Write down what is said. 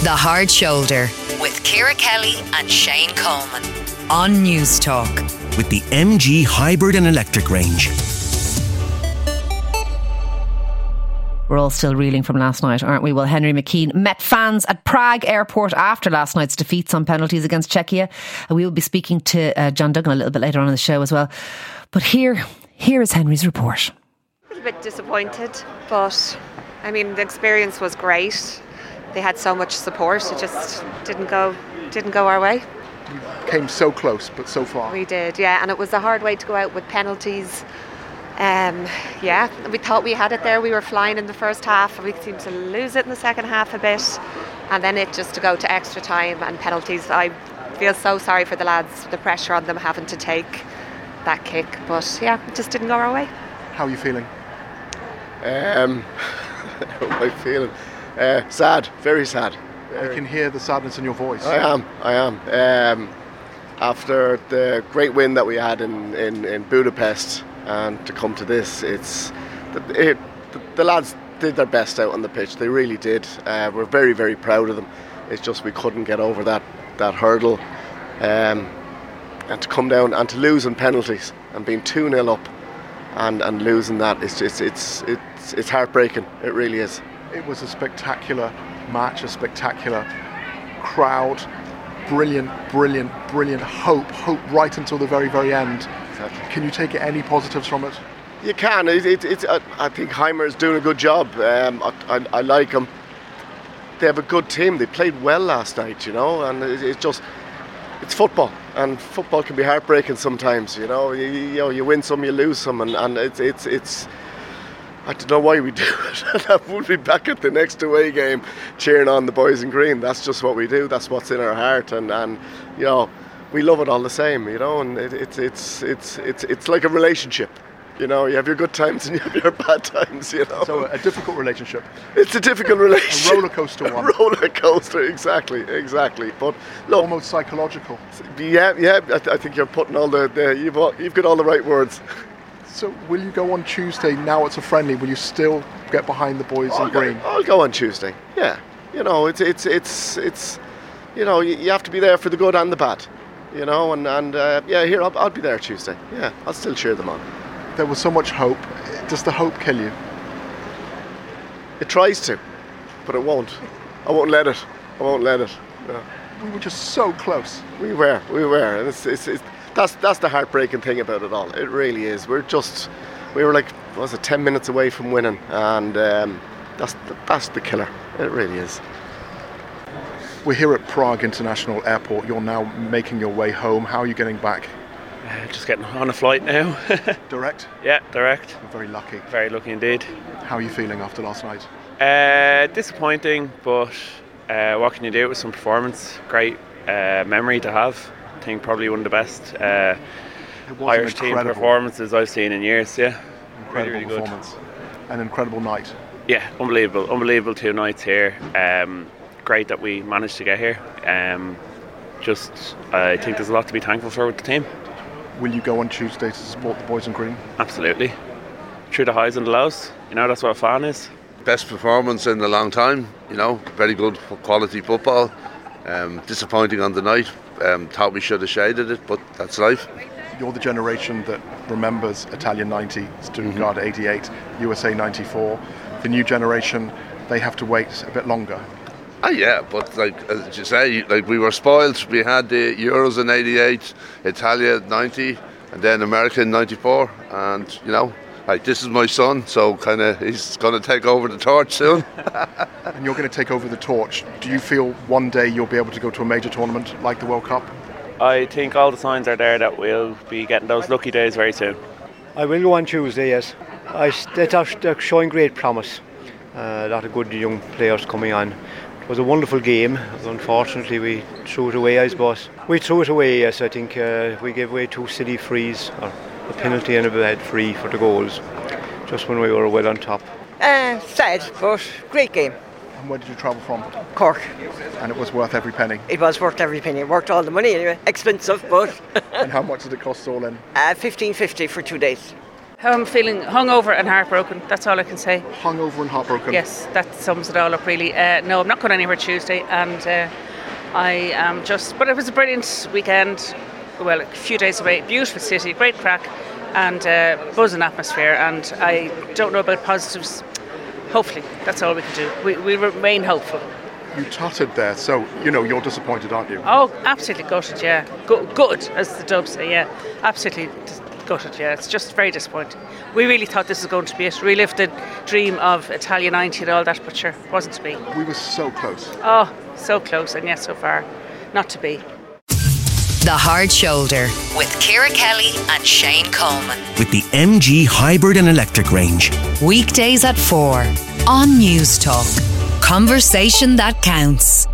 The Hard Shoulder with Ciara Kelly and Shane Coleman on News Talk. With the MG hybrid and electric range. We're all still reeling from last night, aren't we? Well, Henry McKean met fans at Prague airport after last night's defeats on penalties against Czechia. And we will be speaking to John Duggan a little bit later on in the show as well. But here is Henry's report. A little bit disappointed, but I mean, the experience was great. They had so much support. It just didn't go our way. We came so close, but so far. We did, yeah, and it was a hard way to go out with penalties. We thought we had it there. We were flying in the first half, and we seemed to lose it in the second half a bit, and then it just to go to extra time and penalties. I feel so sorry for the lads, the pressure on them having to take that kick, but yeah, it just didn't go our way. How are you feeling? How am I feeling? Sad, very sad. I can hear the sadness in your voice. I am. After the great win that we had in Budapest, and to come to this, the lads did their best out on the pitch. They really did. We're very, very proud of them. It's just we couldn't get over that hurdle, and to come down and to lose in penalties and being 2-0 up and losing that, it's heartbreaking. It really is. It was a spectacular match, a spectacular crowd, brilliant hope right until the very, very end. Exactly. Can you take any positives from it? You can. I think Heimer is doing a good job. I like him. They have a good team. They played well last night, and it's football, and football can be heartbreaking sometimes. You win some, you lose some, and it's. I don't know why we do it. I would be back at the next away game cheering on the boys in green. That's just what we do. That's what's in our heart, and we love it all the same. And it's like a relationship. You have your good times and you have your bad times. So a difficult relationship. It's a difficult relationship. A roller coaster one. A roller coaster, exactly. But look, almost psychological. Yeah. I think you're putting all you've got all the right words. So will you go on Tuesday? Now it's a friendly. Will you still get behind the boys in green? I'll go on Tuesday. Yeah, it's you have to be there for the good and the bad. I'll be there Tuesday. Yeah, I'll still cheer them on. There was so much hope. Does the hope kill you? It tries to, but it won't. I won't let it. No. We were just so close. We were. And That's the heartbreaking thing about it all. It really is. We were like, 10 minutes away from winning, and that's the killer. It really is. We're here at Prague International Airport. You're now making your way home. How are you getting back? Just getting on a flight now. Direct? Yeah, direct. You're very lucky. Very lucky indeed. How are you feeling after last night? Disappointing, but what can you do with some performance? Great memory to have. I think probably one of the best Irish team performances I've seen in years. Yeah, incredible really performance. Good. An incredible night. Yeah, unbelievable 2 nights here. Great that we managed to get here. I think there's a lot to be thankful for with the team. Will you go on Tuesday to support the boys in green? Absolutely. Through the highs and the lows. That's what a fan is. Best performance in a long time. Very good quality football. Disappointing on the night. Thought we should have shaded it, but that's life. You're the generation that remembers Italian 90, Stuttgart 88, USA 94. The new generation, they have to wait a bit longer. Yeah, but as you say, we were spoiled. We had the Euros in 88, Italia 90, and then America in 94. And this is my son, so he's going to take over the torch soon. And you're going to take over the torch. Do you feel one day you'll be able to go to a major tournament like the World Cup? I think all the signs are there that we'll be getting those lucky days very soon. I will go on Tuesday, yes. They're showing great promise. A lot of good young players coming on. It was a wonderful game. Unfortunately, we threw it away, I suppose. We threw it away, yes. I think we gave away 2 silly frees, or a penalty and a bad free for the goals, just when we were well on top. Sad, but great game. And where did you travel from? Cork. And it was worth every penny? It was worth every penny. It worth all the money anyway. Expensive, but... And how much did it cost all in? $15.50 for 2 days. How I'm feeling: hungover and heartbroken. That's all I can say. Hungover and heartbroken. Yes, that sums it all up really. No, I'm not going anywhere Tuesday, and I am just. But it was a brilliant weekend. Well, a few days away. Beautiful city, great crack, and buzzing atmosphere. And I don't know about positives. Hopefully, that's all we can do. We remain hopeful. You tutted there, so you're disappointed, aren't you? Oh, absolutely gutted. Yeah, good as the Dubs say. Yeah, absolutely. Gutted, yeah. It's just very disappointing. We really thought this was going to be it. Relived the dream of Italia 90 and all that, but sure, wasn't to be. We were so close. Oh, so close, and yet so far not to be. The Hard Shoulder with Ciara Kelly and Shane Coleman. With the MG Hybrid and Electric range. Weekdays at 4 on News Talk. Conversation that counts.